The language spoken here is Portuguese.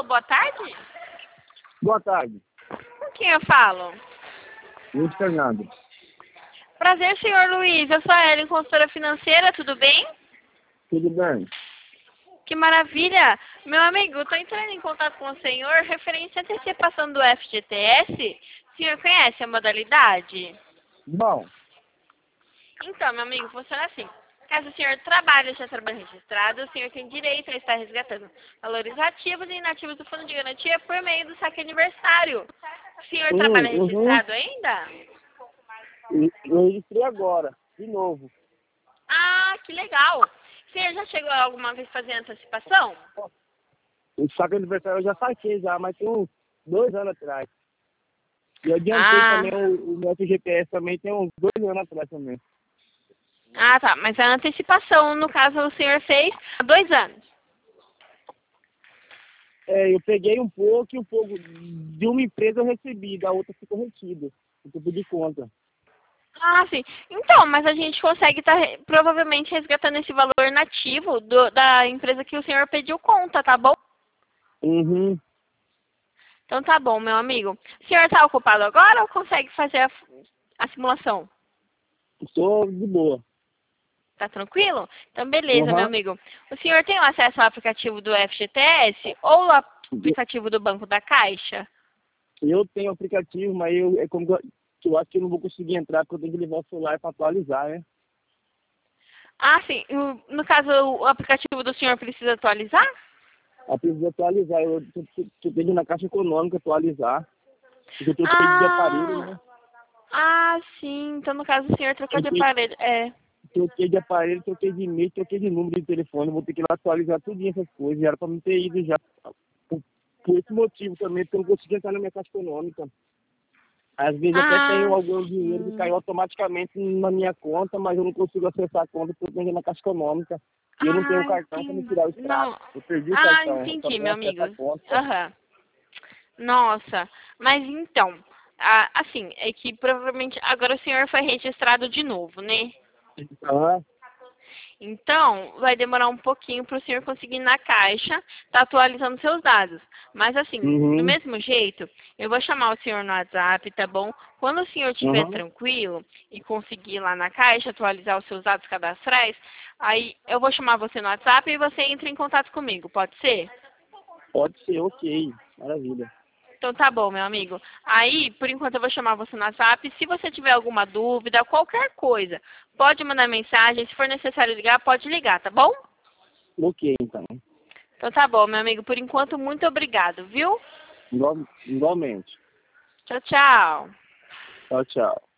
Alô, boa tarde? Boa tarde. Com quem eu falo? Luiz Fernando. Prazer, senhor Luiz. Eu sou a Ellen, consultora financeira, tudo bem? Tudo bem? Que maravilha! Meu amigo, estou entrando em contato com o senhor referente à antecipação do FGTS. O senhor conhece a modalidade? Bom, Então, meu amigo, funciona assim. Caso o senhor trabalhe já trabalho registrado, o senhor tem direito a estar resgatando valores ativos e inativos do fundo de garantia por meio do saque aniversário. O senhor trabalha registrado ainda? eu registrei agora, de novo. Ah, que legal! O senhor já chegou alguma vez a fazer antecipação? O saque aniversário eu já saquei já, mas tem uns 2 anos atrás. E eu adiantei Ah, também o meu GPS também tem uns 2 anos atrás também. tá. Mas a antecipação, no caso, o senhor fez há 2 anos. Eu peguei um pouco e um pouco de uma empresa eu recebi, da outra ficou retido. Eu pedi conta. Ah, sim. Então, mas a gente consegue estar provavelmente resgatando esse valor nativo da empresa que o senhor pediu conta, tá bom? Uhum. Então tá bom, meu amigo. O senhor está ocupado agora ou consegue fazer a simulação? Estou de boa. Tá tranquilo? Então beleza, meu Uhum. amigo. O senhor tem acesso ao aplicativo do FGTS ou ao aplicativo do Banco da Caixa? Eu tenho aplicativo, mas é como que eu acho que eu não vou conseguir entrar porque eu tenho que levar o celular para atualizar, né? Ah, sim. No caso, o aplicativo do senhor precisa atualizar? Eu preciso atualizar, eu tenho que ir na Caixa Econômica atualizar, porque eu troquei de aparelho, Ah, né? sim. Então, no caso, o senhor trocou de Troquei, aparelho. É. troquei de aparelho, troquei de e-mail, troquei de número de telefone, vou ter que ir lá atualizar tudo essas coisas, já era para me ter ido já, por esse motivo também, porque eu não consegui entrar na minha Caixa Econômica. Às vezes até tenho Ah, algum dinheiro que caiu sim. automaticamente na minha conta, mas eu não consigo acessar a conta porque eu tenho que ir na Caixa Econômica. E eu não tenho Ah, o cartão para me entendi. tirar o extrato. Não. Eu perdi o Ah, cartão, eu só entendi, tenho meu acesso amigo. à conta. Aham. Nossa. Mas então, assim, é que provavelmente agora o senhor foi registrado de novo, né? Ah, Então, vai demorar um pouquinho para o senhor conseguir ir na caixa, tá atualizando seus dados. Mas assim, do uhum, mesmo jeito, eu vou chamar o senhor no WhatsApp, tá bom? Quando o senhor estiver uhum. tranquilo e conseguir ir lá na caixa atualizar os seus dados cadastrais, aí eu vou chamar você no WhatsApp e você entra em contato comigo, pode ser? Pode ser, ok. Maravilha. Então tá bom, meu amigo. Aí, por enquanto, eu vou chamar você no WhatsApp. Se você tiver alguma dúvida, qualquer coisa, pode mandar mensagem. Se for necessário ligar, pode ligar, tá bom? Ok, então. Então tá bom, meu amigo. Por enquanto, muito obrigado, viu? Igualmente. Tchau, tchau. Tchau, tchau.